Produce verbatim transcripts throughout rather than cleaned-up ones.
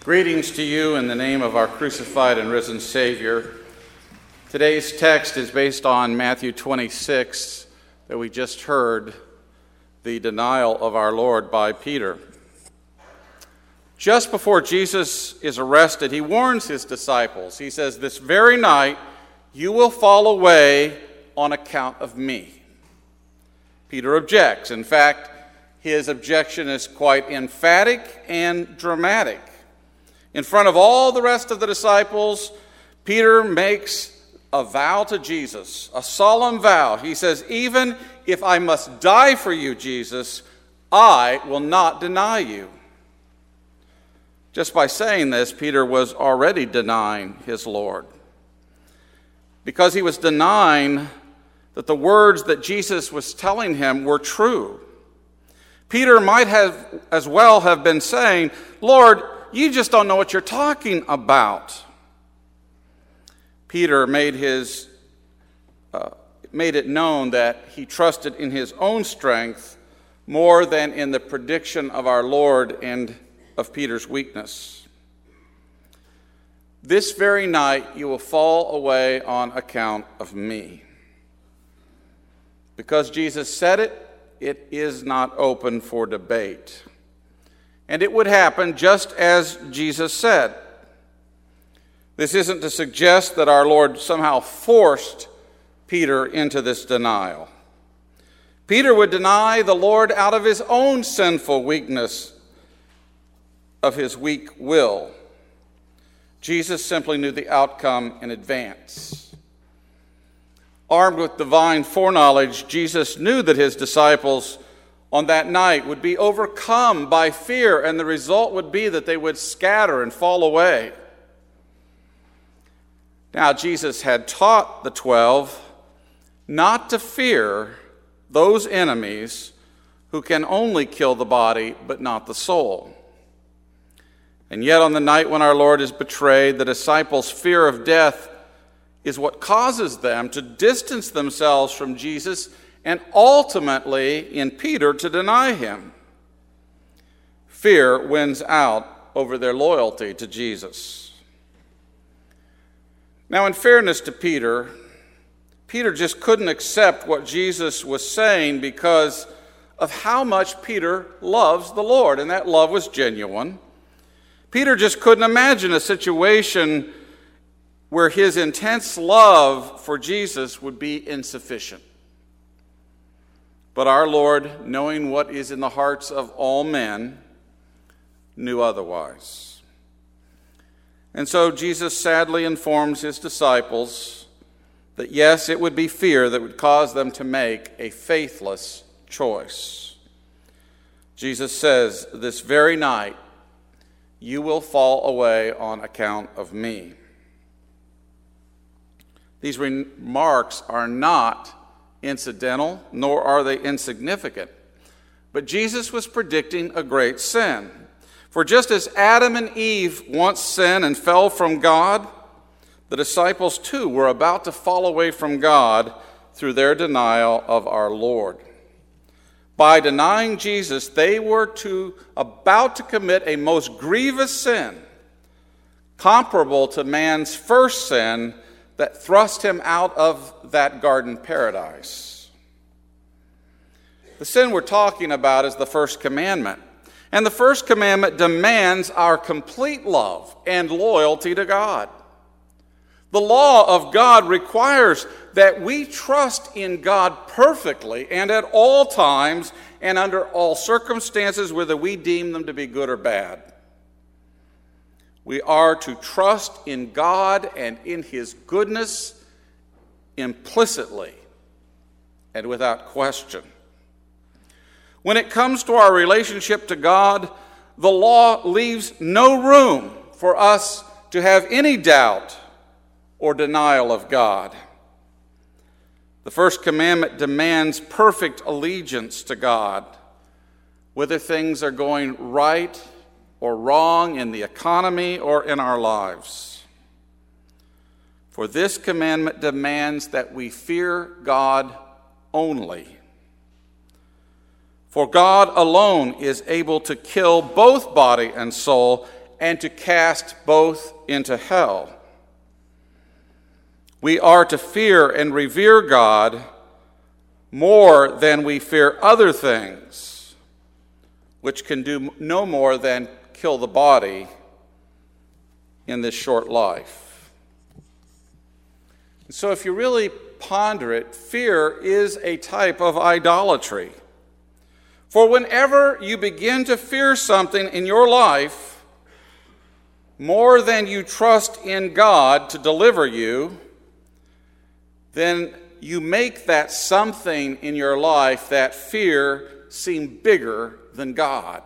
Greetings to you in the name of our crucified and risen Savior. Today's text is based on Matthew twenty-six that we just heard, the denial of our Lord by Peter. Just before Jesus is arrested, he warns his disciples. He says, "This very night you will fall away on account of me." Peter objects. In fact, his objection is quite emphatic and dramatic. In front of all the rest of the disciples, Peter makes a vow to Jesus, a solemn vow. He says, "Even if I must die for you, Jesus, I will not deny you." Just by saying this, Peter was already denying his Lord, because he was denying that the words that Jesus was telling him were true. Peter might have as well have been saying, "Lord, you just don't know what you're talking about." Peter made his uh, made it known that he trusted in his own strength more than in the prediction of our Lord and of Peter's weakness. "This very night you will fall away on account of me." Because Jesus said it, it is not open for debate. And it would happen just as Jesus said. This isn't to suggest that our Lord somehow forced Peter into this denial. Peter would deny the Lord out of his own sinful weakness, of his weak will. Jesus simply knew the outcome in advance. Armed with divine foreknowledge, Jesus knew that his disciples on that night would be overcome by fear, and the result would be that they would scatter and fall away. Now, Jesus had taught the twelve not to fear those enemies who can only kill the body but not the soul. And yet on the night when our Lord is betrayed, the disciples' fear of death is what causes them to distance themselves from Jesus and ultimately in Peter to deny him. Fear wins out over their loyalty to Jesus. Now, in fairness to Peter, Peter just couldn't accept what Jesus was saying because of how much Peter loves the Lord, and that love was genuine. Peter just couldn't imagine a situation where his intense love for Jesus would be insufficient. But our Lord, knowing what is in the hearts of all men, knew otherwise. And so Jesus sadly informs his disciples that yes, it would be fear that would cause them to make a faithless choice. Jesus says, "This very night you will fall away on account of me." These remarks are not incidental, nor are they insignificant. But Jesus was predicting a great sin. For just as Adam and Eve once sinned and fell from God, the disciples too were about to fall away from God through their denial of our Lord. By denying Jesus, they were to, about to commit a most grievous sin, comparable to man's first sin that thrust him out of that garden paradise. The sin we're talking about is the first commandment. And the first commandment demands our complete love and loyalty to God. The law of God requires that we trust in God perfectly and at all times and under all circumstances, whether we deem them to be good or bad. We are to trust in God and in his goodness implicitly and without question. When it comes to our relationship to God, the law leaves no room for us to have any doubt or denial of God. The first commandment demands perfect allegiance to God, whether things are going right or wrong in the economy or in our lives. For this commandment demands that we fear God only. For God alone is able to kill both body and soul and to cast both into hell. We are to fear and revere God more than we fear other things, which can do no more than kill the body in this short life. So if you really ponder it, fear is a type of idolatry. For whenever you begin to fear something in your life more than you trust in God to deliver you, then you make that something in your life, that fear, seem bigger than God.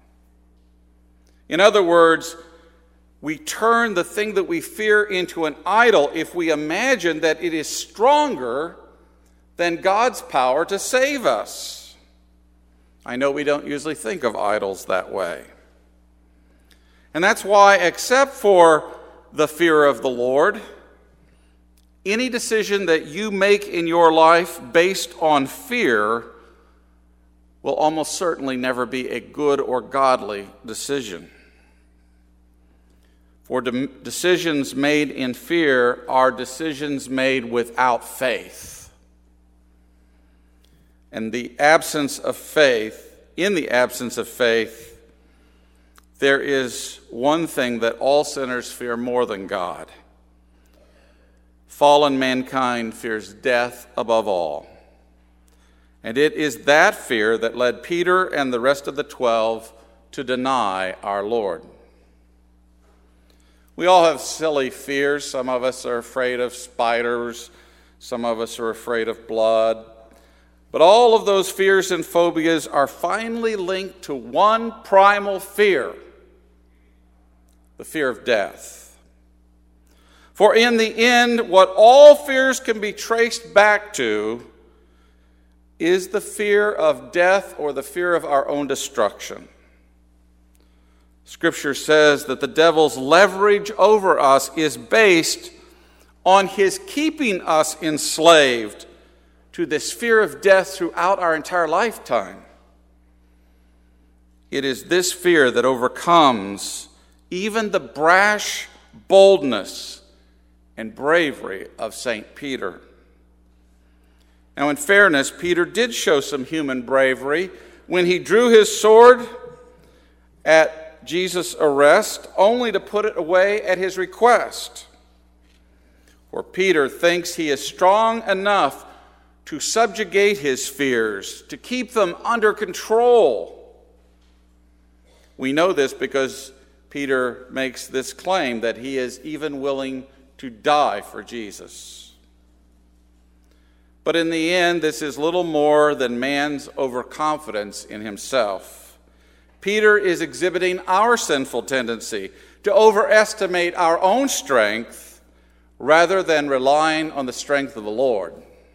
In other words, we turn the thing that we fear into an idol if we imagine that it is stronger than God's power to save us. I know we don't usually think of idols that way. And that's why, except for the fear of the Lord, any decision that you make in your life based on fear will almost certainly never be a good or godly decision. For de- decisions made in fear are decisions made without faith. And the absence of faith, in the absence of faith, there is one thing that all sinners fear more than God. Fallen mankind fears death above all. And it is that fear that led Peter and the rest of the twelve to deny our Lord. We all have silly fears. Some of us are afraid of spiders. Some of us are afraid of blood. But all of those fears and phobias are finally linked to one primal fear: the fear of death. For in the end, what all fears can be traced back to is the fear of death or the fear of our own destruction. Scripture says that the devil's leverage over us is based on his keeping us enslaved to this fear of death throughout our entire lifetime. It is this fear that overcomes even the brash boldness and bravery of Saint Peter. Now, in fairness, Peter did show some human bravery when he drew his sword at Jesus' arrest, only to put it away at his request. For Peter thinks he is strong enough to subjugate his fears, to keep them under control. We know this because Peter makes this claim that he is even willing to die for Jesus. But in the end, this is little more than man's overconfidence in himself. Peter is exhibiting our sinful tendency to overestimate our own strength rather than relying on the strength of the Lord.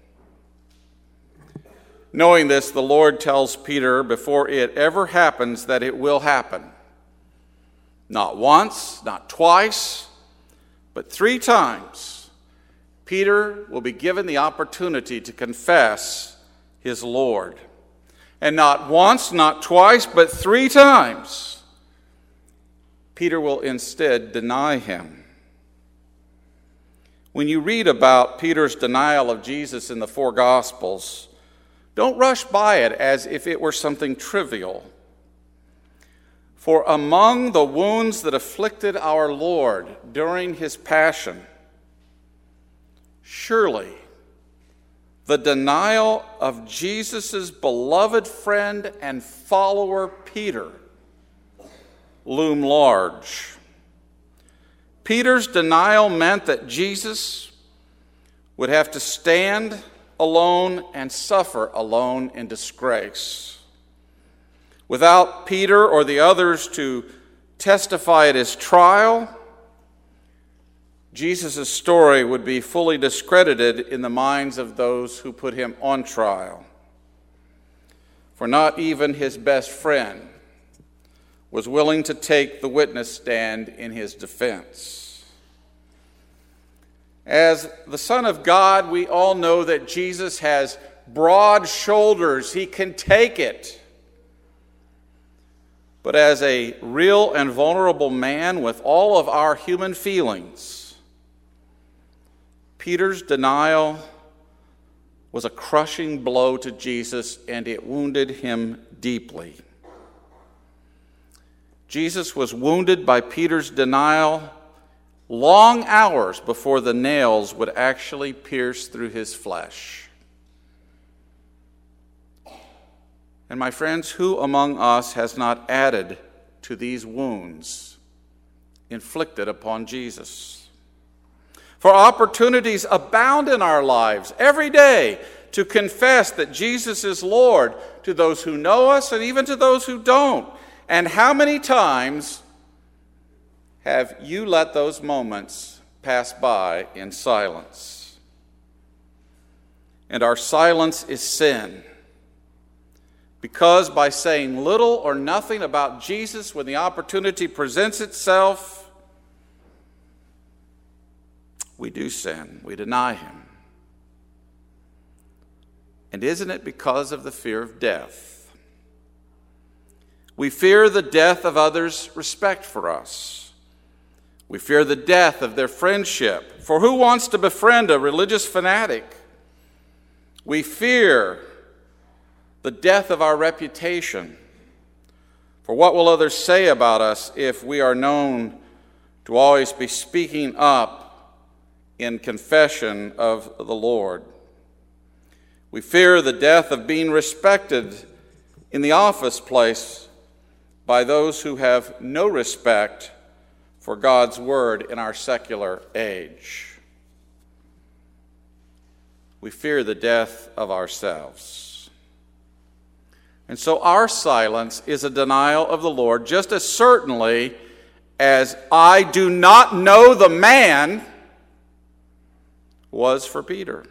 Knowing this, the Lord tells Peter before it ever happens that it will happen. Not once, not twice, but three times, Peter will be given the opportunity to confess his Lord. And not once, not twice, but three times, Peter will instead deny him. When you read about Peter's denial of Jesus in the four Gospels, don't rush by it as if it were something trivial. For among the wounds that afflicted our Lord during his passion, surely the denial of Jesus' beloved friend and follower Peter loom large. Peter's denial meant that Jesus would have to stand alone and suffer alone in disgrace. Without Peter or the others to testify at his trial, Jesus' story would be fully discredited in the minds of those who put him on trial. For not even his best friend was willing to take the witness stand in his defense. As the Son of God, we all know that Jesus has broad shoulders. He can take it. but as a real and vulnerable man with all of our human feelings. Peter's denial was a crushing blow to Jesus, and it wounded him deeply. Jesus was wounded by Peter's denial long hours before the nails would actually pierce through his flesh. And my friends, who among us has not added to these wounds inflicted upon Jesus? For opportunities abound in our lives every day to confess that Jesus is Lord to those who know us and even to those who don't. And how many times have you let those moments pass by in silence? And our silence is sin. Because by saying little or nothing about Jesus when the opportunity presents itself, we do sin. We deny him. And isn't it because of the fear of death? We fear the death of others' respect for us. We fear the death of their friendship. For who wants to befriend a religious fanatic? We fear the death of our reputation. For what will others say about us if we are known to always be speaking up in confession of the Lord? We fear the death of being respected in the office place by those who have no respect for God's word in our secular age. We fear the death of ourselves. And so our silence is a denial of the Lord, just as certainly as I do not know the man was for Peter.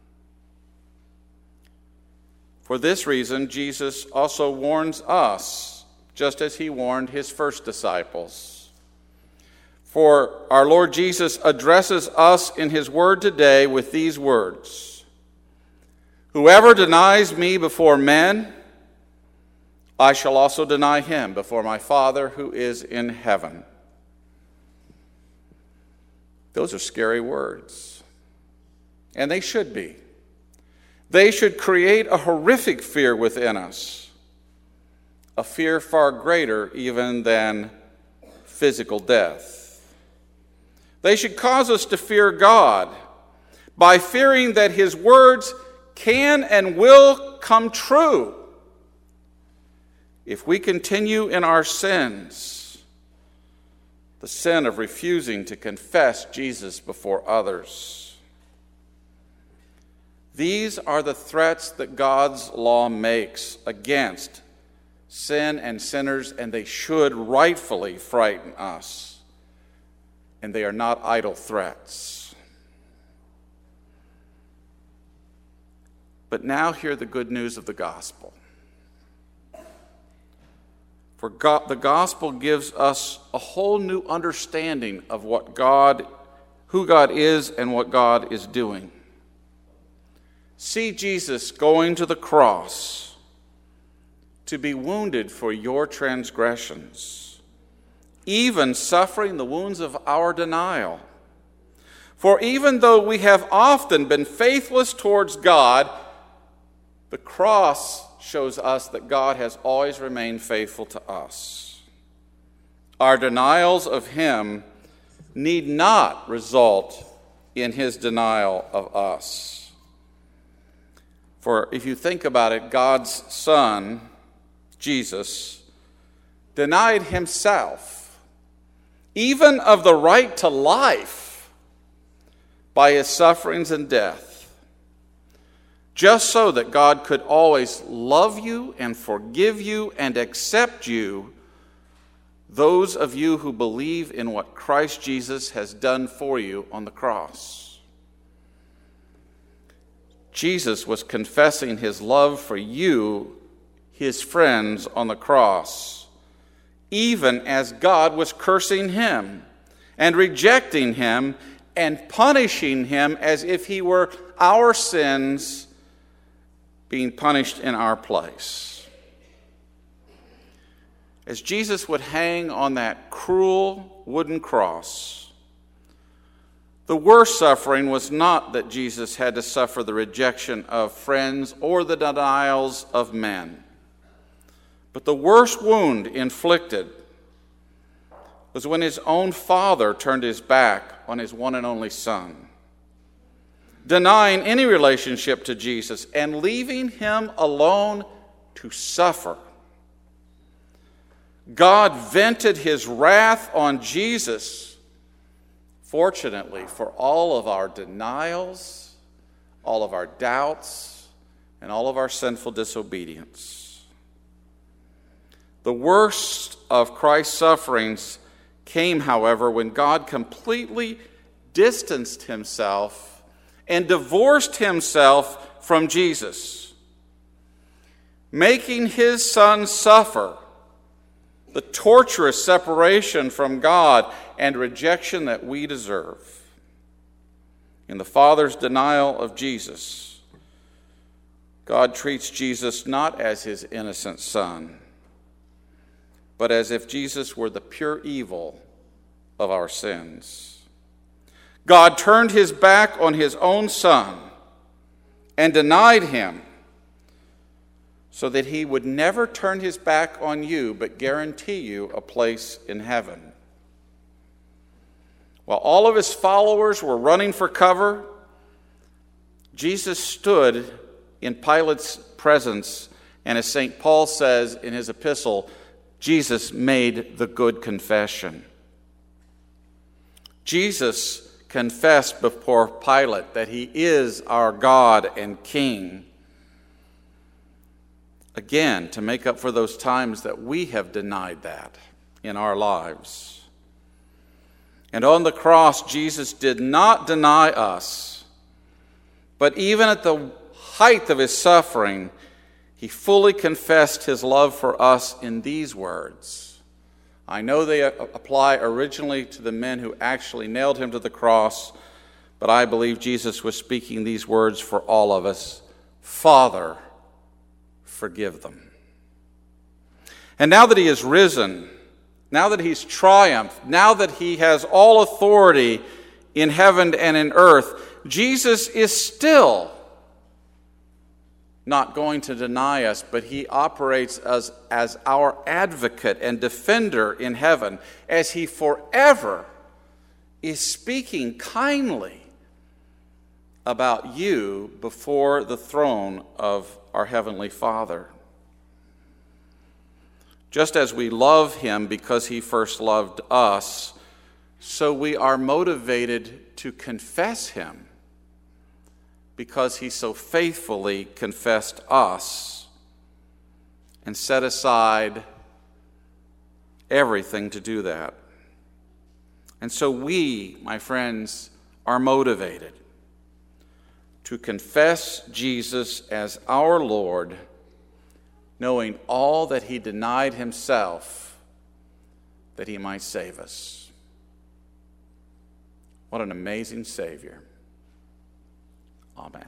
For this reason, Jesus also warns us, just as he warned his first disciples. For our Lord Jesus addresses us in his word today with these words: "Whoever denies me before men, I shall also deny him before my Father who is in heaven." Those are scary words, and they should be. They should create a horrific fear within us, a fear far greater even than physical death. They should cause us to fear God by fearing that his words can and will come true if we continue in our sins, the sin of refusing to confess Jesus before others. These are the threats that God's law makes against sin and sinners, and they should rightfully frighten us. And they are not idle threats. But now hear the good news of the gospel. For God, the gospel gives us a whole new understanding of what God, who God is and what God is doing. See Jesus going to the cross to be wounded for your transgressions, even suffering the wounds of our denial. For even though we have often been faithless towards God, the cross shows us that God has always remained faithful to us. Our denials of him need not result in his denial of us. For if you think about it, God's Son, Jesus, denied himself, even of the right to life, by his sufferings and death, just so that God could always love you and forgive you and accept you, those of you who believe in what Christ Jesus has done for you on the cross. Jesus was confessing his love for you, his friends, on the cross, even as God was cursing him and rejecting him and punishing him as if he were our sins being punished in our place. as Jesus would hang on that cruel wooden cross, the worst suffering was not that Jesus had to suffer the rejection of friends or the denials of men, but the worst wound inflicted was when his own Father turned his back on his one and only Son, denying any relationship to Jesus and leaving him alone to suffer. God vented his wrath on Jesus, fortunately, for all of our denials, all of our doubts, and all of our sinful disobedience. The worst of Christ's sufferings came, however, when God completely distanced himself and divorced himself from Jesus, making his Son suffer the torturous separation from God and rejection that we deserve. In the Father's denial of Jesus, God treats Jesus not as his innocent Son, but as if Jesus were the pure evil of our sins. God turned his back on his own Son and denied him so that he would never turn his back on you, but guarantee you a place in heaven. While all of his followers were running for cover, Jesus stood in Pilate's presence, and as Saint Paul says in his epistle, Jesus made the good confession. Jesus confessed before Pilate that he is our God and King. Again, to make up for those times that we have denied that in our lives. And on the cross, Jesus did not deny us, but even at the height of his suffering, he fully confessed his love for us in these words. I know they apply originally to the men who actually nailed him to the cross, but I believe Jesus was speaking these words for all of us. Father, forgive them. And now that he is risen, now that he's triumphed, now that he has all authority in heaven and in earth, Jesus is still not going to deny us, but he operates as, as our advocate and defender in heaven, as he forever is speaking kindly about you before the throne of our Heavenly Father. Just as we love him because he first loved us, so we are motivated to confess him because he so faithfully confessed us and set aside everything to do that. And so we, my friends, are motivated to confess Jesus as our Lord, knowing all that he denied himself that he might save us. What an amazing Savior. Amen.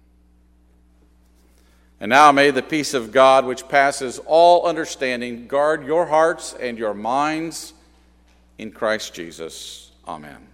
And now may the peace of God, which passes all understanding, guard your hearts and your minds in Christ Jesus. Amen.